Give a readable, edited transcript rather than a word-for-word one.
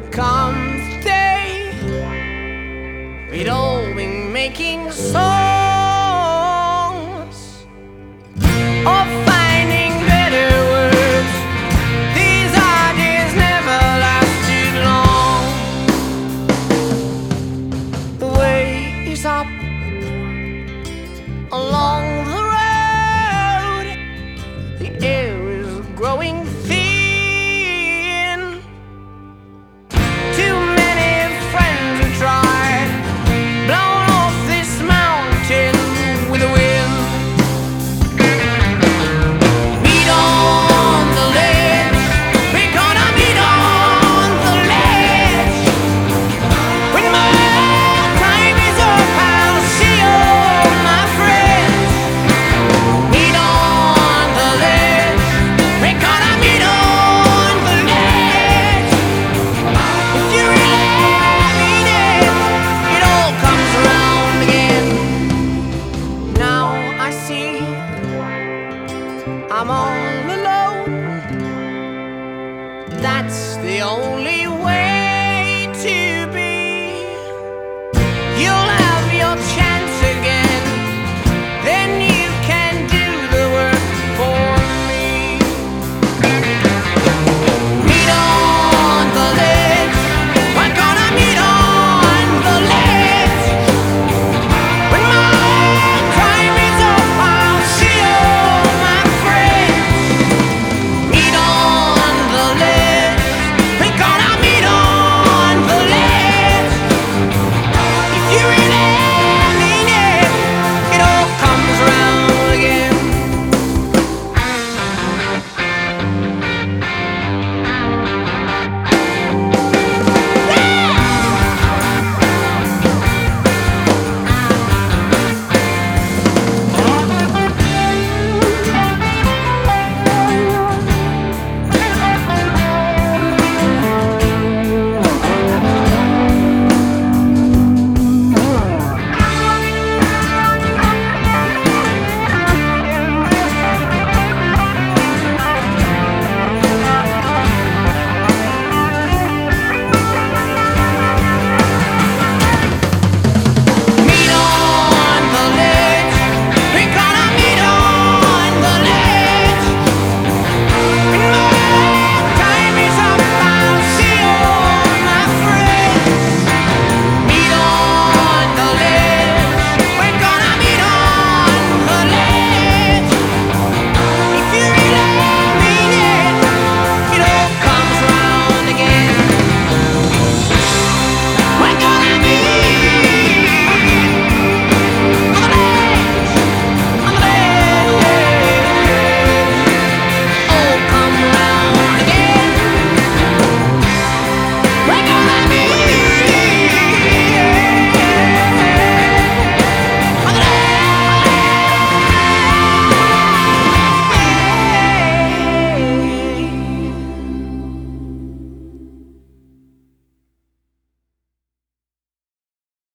comes the day we'd all be making songs or finding better words. These ideas never lasted long. The way is up along the road, the air is growing thin. Too many friends have tried, blown off this mountain with the wind. Meet on the ledge, we're gonna meet on the ledge. When my time is up, I'll see all my friends. Meet on the ledge, we're gonna meet on the ledge. If you really mean it, it all comes around again. Now I see I'm all alone. That's the only way to be.